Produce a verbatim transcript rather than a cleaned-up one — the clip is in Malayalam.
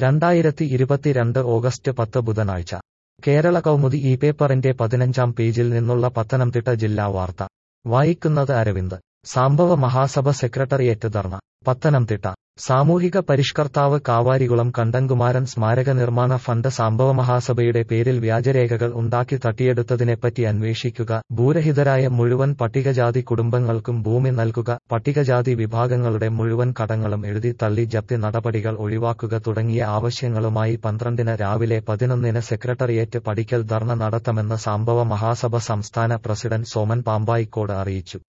രണ്ടായിരത്തി ഇരുപത്തിരണ്ട് ഓഗസ്റ്റ് പത്ത് ബുധനാഴ്ച കേരള കൗമുദി ഈ പേപ്പറിന്റെ പതിനഞ്ചാം പേജിൽ നിന്നുള്ള പത്തനംതിട്ട ജില്ലാ വാർത്ത വായിക്കുന്നത് അരവിന്ദ്. സംഭവ മഹാസഭ സെക്രട്ടറിയേറ്റ് ധർണ. പത്തനംതിട്ട. സാമൂഹിക പരിഷ്കർത്താവ് കാവാരികുളം കണ്ടൻകുമാരൻ സ്മാരക നിർമ്മാണ ഫണ്ട് സംഭവ മഹാസഭയുടെ പേരിൽ വ്യാജരേഖകൾ ഉണ്ടാക്കി തട്ടിയെടുത്തതിനെപ്പറ്റി അന്വേഷിക്കുക, ഭൂരഹിതരായ മുഴുവൻ പട്ടികജാതി കുടുംബങ്ങൾക്കും ഭൂമി നൽകുക, പട്ടികജാതി വിഭാഗങ്ങളുടെ മുഴുവൻ കടങ്ങളും എഴുതി തള്ളി ജപ്തി നടപടികൾ ഒഴിവാക്കുക തുടങ്ങിയ ആവശ്യങ്ങളുമായി പന്ത്രണ്ടിന് രാവിലെ പതിനൊന്നിന് സെക്രട്ടറിയേറ്റ് പടിക്കൽ ധർണ നടത്തുമെന്ന് സംഭവ മഹാസഭ സംസ്ഥാന പ്രസിഡന്റ് സോമൻ പാമ്പായിക്കോട് അറിയിച്ചു.